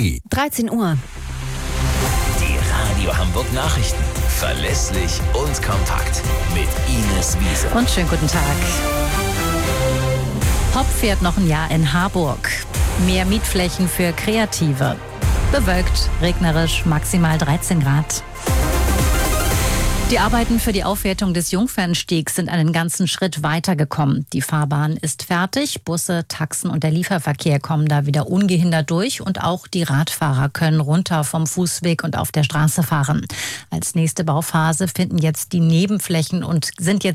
Energie. 13 Uhr. Die Radio Hamburg Nachrichten. Verlässlich und kompakt. Mit Ines Wiese. Und schönen guten Tag. Hop fährt noch ein Jahr in Harburg. Mehr Mietflächen für Kreative. Bewölkt, regnerisch, maximal 13 Grad. Die Arbeiten für die Aufwertung des Jungfernstiegs sind einen ganzen Schritt weitergekommen. Die Fahrbahn ist fertig, Busse, Taxen und der Lieferverkehr kommen da wieder ungehindert durch und auch die Radfahrer können runter vom Fußweg und auf der Straße fahren. Als nächste Bauphase sind jetzt die Nebenflächen und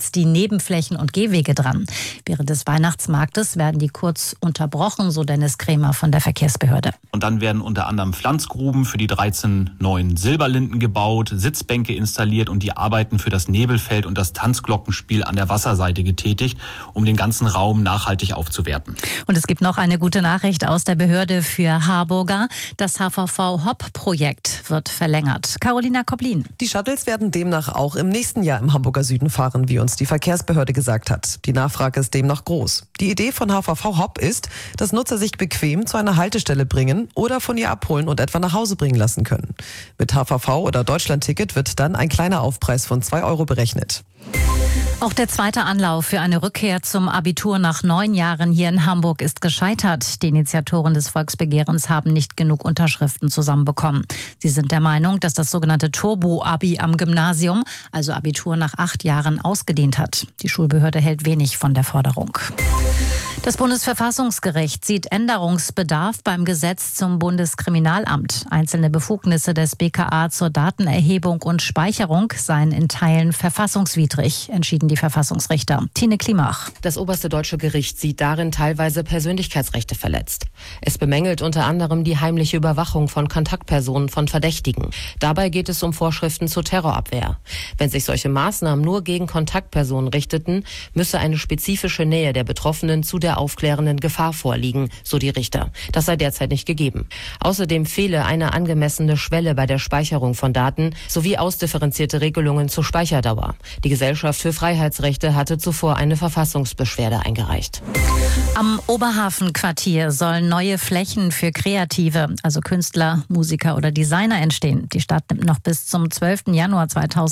Gehwege dran. Während des Weihnachtsmarktes werden die kurz unterbrochen, so Dennis Krämer von der Verkehrsbehörde. Und dann werden unter anderem Pflanzgruben für die 13 neuen Silberlinden gebaut, Sitzbänke installiert und die Arbeiten für das Nebelfeld und das Tanzglockenspiel an der Wasserseite getätigt, um den ganzen Raum nachhaltig aufzuwerten. Und es gibt noch eine gute Nachricht aus der Behörde für Harburger. Das HVV-HOP-Projekt wird verlängert. Carolina Koplin. Die Shuttles werden demnach auch im nächsten Jahr im Hamburger Süden fahren, wie uns die Verkehrsbehörde gesagt hat. Die Nachfrage ist demnach groß. Die Idee von HVV-HOP ist, dass Nutzer sich bequem zu einer Haltestelle bringen oder von ihr abholen und etwa nach Hause bringen lassen können. Mit HVV oder Deutschlandticket wird dann ein kleiner Aufpreis von 2 € berechnet. Auch der zweite Anlauf für eine Rückkehr zum Abitur nach 9 Jahren hier in Hamburg ist gescheitert. Die Initiatoren des Volksbegehrens haben nicht genug Unterschriften zusammenbekommen. Sie sind der Meinung, dass das sogenannte Turbo-Abi am Gymnasium, also Abitur nach 8 Jahren, ausgedehnt hat. Die Schulbehörde hält wenig von der Forderung. Das Bundesverfassungsgericht sieht Änderungsbedarf beim Gesetz zum Bundeskriminalamt. Einzelne Befugnisse des BKA zur Datenerhebung und Speicherung seien in Teilen verfassungswidrig, entschieden die Verfassungsrichter. Tine Klimach. Das oberste deutsche Gericht sieht darin teilweise Persönlichkeitsrechte verletzt. Es bemängelt unter anderem die heimliche Überwachung von Kontaktpersonen von Verdächtigen. Dabei geht es um Vorschriften zur Terrorabwehr. Wenn sich solche Maßnahmen nur gegen Kontaktpersonen richteten, müsse eine spezifische Nähe der Betroffenen zu der aufklärenden Gefahr vorliegen, so die Richter. Das sei derzeit nicht gegeben. Außerdem fehle eine angemessene Schwelle bei der Speicherung von Daten sowie ausdifferenzierte Regelungen zur Speicherdauer. Die Gesellschaft für Freiheitsrechte hatte zuvor eine Verfassungsbeschwerde eingereicht. Am Oberhafenquartier sollen neue Flächen für Kreative, also Künstler, Musiker oder Designer entstehen. Die Stadt nimmt noch bis zum 12. Januar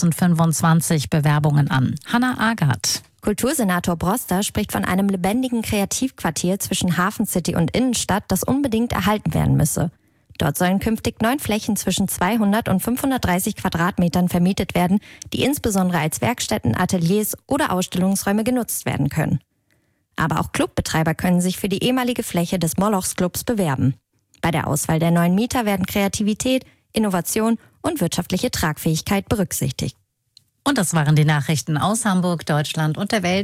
2025 Bewerbungen an. Hannah Agath. Kultursenator Broster spricht von einem lebendigen Kreativquartier zwischen Hafencity und Innenstadt, das unbedingt erhalten werden müsse. Dort sollen künftig 9 Flächen zwischen 200 und 530 Quadratmetern vermietet werden, die insbesondere als Werkstätten, Ateliers oder Ausstellungsräume genutzt werden können. Aber auch Clubbetreiber können sich für die ehemalige Fläche des Molochs-Clubs bewerben. Bei der Auswahl der neuen Mieter werden Kreativität, Innovation und wirtschaftliche Tragfähigkeit berücksichtigt. Und das waren die Nachrichten aus Hamburg, Deutschland und der Welt.